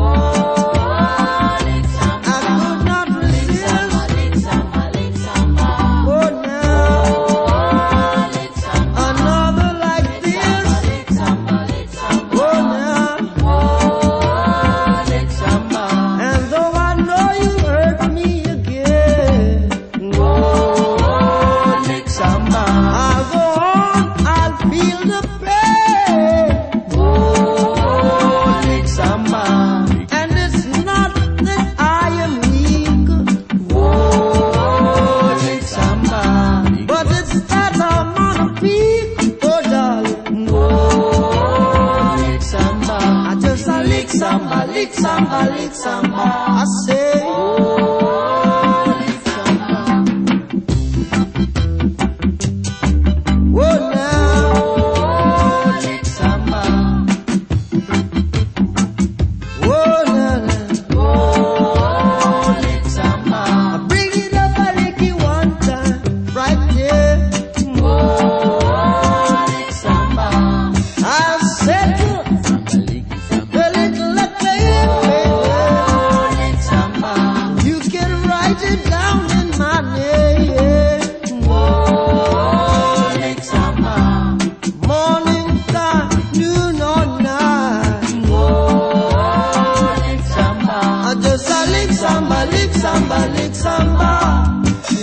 samba, lick samba, lick samba. I say, oh, lick samba. Oh, now, oh, lick samba. Oh, now, oh, lick samba. I bring it up, I lick it one time, right there. Oh, lick samba. I said to down in my name. Oh, lick samba. Morning time, noon or night. Oh, lick samba. I just lick samba, lick samba, lick samba.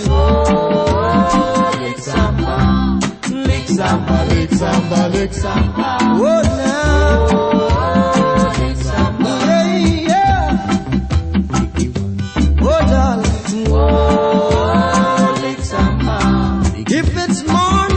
Oh, lick samba. Lick samba, lick samba, lick samba. Oh, now. Oh, lick samba. Yeah, yeah. Oh, darling. Oh, lick samba. If it's morning